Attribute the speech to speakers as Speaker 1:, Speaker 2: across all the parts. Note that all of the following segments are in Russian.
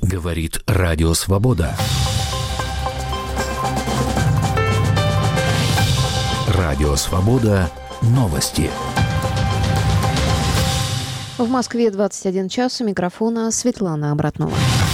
Speaker 1: Говорит Радио Свобода. Радио Свобода. Новости.
Speaker 2: В Москве 21 час. У микрофона Светлана Обратнова.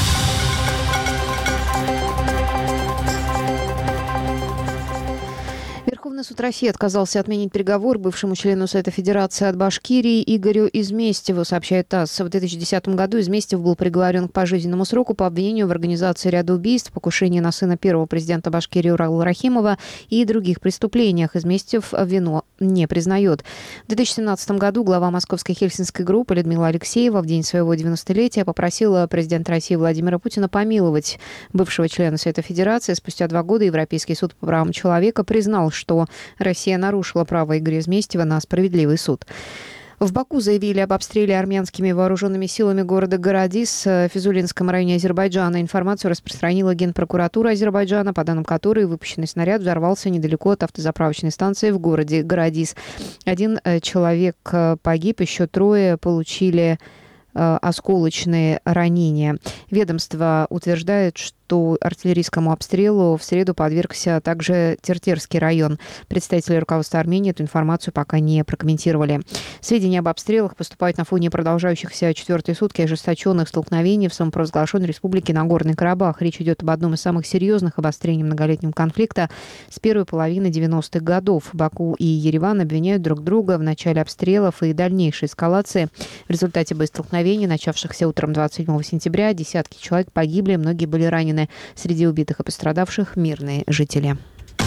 Speaker 2: Верховный суд России отказался отменить приговор бывшему члену Совета Федерации от Башкирии Игорю Изместьеву, сообщает ТАСС. В 2010 году Изместьев был приговорен к пожизненному сроку по обвинению в организации ряда убийств, покушении на сына первого президента Башкирии Урала Рахимова и других преступлениях. Изместьев вину не признает. В 2017 году глава Московской Хельсинской группы Людмила Алексеева в день своего 90-летия попросила президента России Владимира Путина помиловать бывшего члена Совета Федерации. Спустя 2 года Европейский суд по правам человека признал, что Россия нарушила право Игоря Изместьева на справедливый суд. В Баку заявили об обстреле армянскими вооруженными силами города Горадис в Физулинском районе Азербайджана. Информацию распространила Генпрокуратура Азербайджана, по данным которой выпущенный снаряд взорвался недалеко от автозаправочной станции в городе Горадис. 1 человек погиб, еще 3 получили осколочные ранения. Ведомство утверждает, что артиллерийскому обстрелу в среду подвергся также Тертерский район. Представители руководства Армении эту информацию пока не прокомментировали. Сведения об обстрелах поступают на фоне продолжающихся 4-е сутки ожесточенных столкновений в самопровозглашенной республике Нагорный Карабах. Речь идет об одном из самых серьезных обострений многолетнего конфликта с первой половины 90-х годов. Баку и Ереван обвиняют друг друга в начале обстрелов и дальнейшей эскалации. В результате боестолкновений, начавшихся утром 27 сентября, десятки человек погибли, многие были ранены. Среди убитых и пострадавших мирные жители.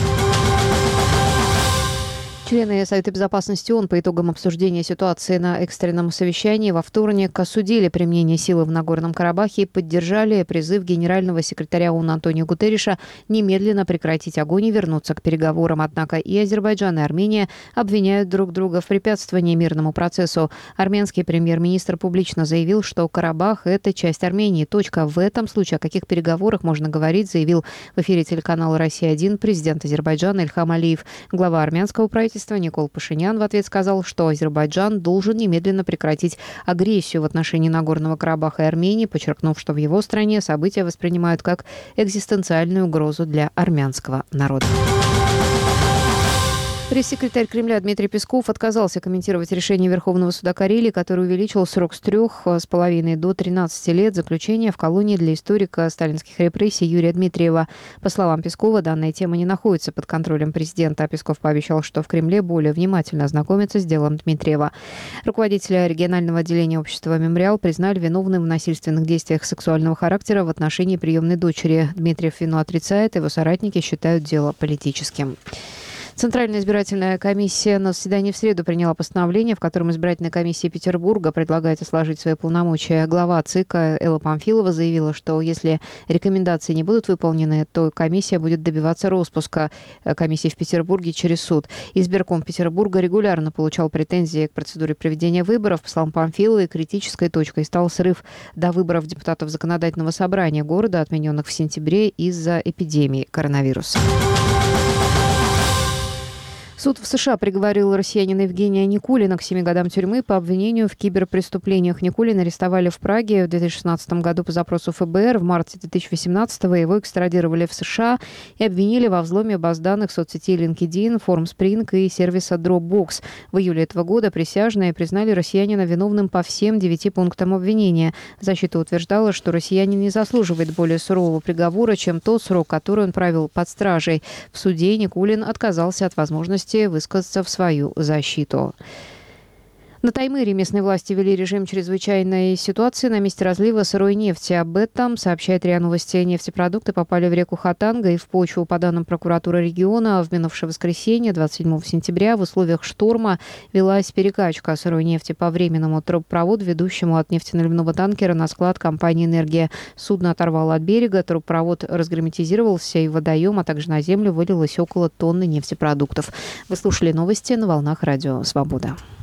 Speaker 2: Члены Совета безопасности ООН по итогам обсуждения ситуации на экстренном совещании во вторник осудили применение силы в Нагорном Карабахе и поддержали призыв генерального секретаря ООН Антонио Гутерриша немедленно прекратить огонь и вернуться к переговорам. Однако и Азербайджан, и Армения обвиняют друг друга в препятствовании мирному процессу. Армянский премьер-министр публично заявил, что Карабах – это часть Армении. Точка. В этом случае о каких переговорах можно говорить, заявил в эфире телеканала «Россия-1» президент Азербайджана Ильхам Алиев. Глава армянского правительства Никол Пашинян в ответ сказал, что Азербайджан должен немедленно прекратить агрессию в отношении Нагорного Карабаха и Армении, подчеркнув, что в его стране события воспринимают как экзистенциальную угрозу для армянского народа. Пресс-секретарь Кремля Дмитрий Песков отказался комментировать решение Верховного суда Карелии, которое увеличило срок с 3,5 до 13 лет заключения в колонии для историка сталинских репрессий Юрия Дмитриева. По словам Пескова, данная тема не находится под контролем президента. Песков пообещал, что в Кремле более внимательно ознакомятся с делом Дмитриева. Руководителя регионального отделения общества «Мемориал» признали виновным в насильственных действиях сексуального характера в отношении приемной дочери. Дмитриев вину отрицает, его соратники считают дело политическим. Центральная избирательная комиссия на заседании в среду приняла постановление, в котором избирательная комиссия Петербурга предлагает отложить свои полномочия. Глава ЦИК Элла Памфилова заявила, что если рекомендации не будут выполнены, то комиссия будет добиваться распуска комиссии в Петербурге через суд. Избирком Петербурга регулярно получал претензии к процедуре проведения выборов. По словам Памфиловой, критической точкой стал срыв до выборов депутатов Законодательного собрания города, отмененных в сентябре из-за эпидемии коронавируса. Суд в США приговорил россиянина Евгения Никулина к 7 годам тюрьмы по обвинению в киберпреступлениях. Никулина арестовали в Праге в 2016 году по запросу ФБР. В марте 2018 его экстрадировали в США и обвинили во взломе баз данных соцсетей LinkedIn, Formspring и сервиса Dropbox. В июле этого года присяжные признали россиянина виновным по всем 9 пунктам обвинения. Защита утверждала, что россиянин не заслуживает более сурового приговора, чем тот срок, который он провел под стражей. В суде Никулин отказался от возможности высказаться в свою защиту. На Таймыре местные власти ввели режим чрезвычайной ситуации на месте разлива сырой нефти. Об этом сообщает РИА Новости. Нефтепродукты попали в реку Хатанга и в почву. По данным прокуратуры региона, в минувшее воскресенье, 27 сентября, в условиях шторма велась перекачка сырой нефти по временному трубопроводу, ведущему от нефтеналивного танкера на склад компании «Энергия». Судно оторвало от берега, трубопровод разгерметизировался, и в водоем, а также на землю вылилось около тонны нефтепродуктов. Вы слушали новости на волнах Радио Свобода.